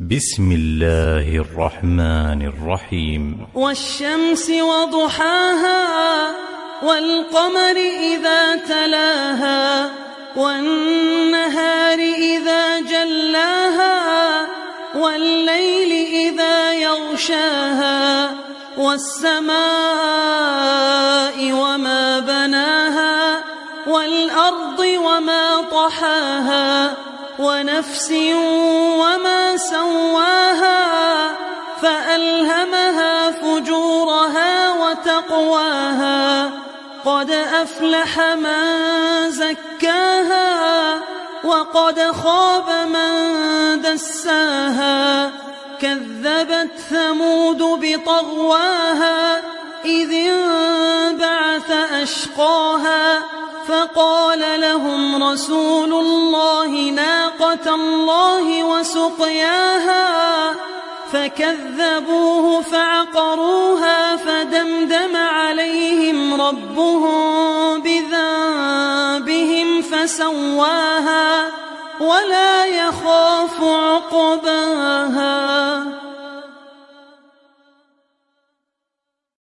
بسم الله الرحمن الرحيم. والشمس وضحاها والقمر إذا تلاها والنهار إذا جلاها والليل إذا يغشاها والسماء وما بناها والأرض وما طحاها ونفس وما سواها فألهمها فجورها وتقواها قد أفلح من زكاها وقد خاب من دساها كذبت ثمود بطغواها إذ انبعث أشقاها فقال لهم رسول الله ناقة الله وسقياها فكذبوه فعقروها فدمدم عليهم ربهم بذنبهم فسواها ولا يخاف عقباها.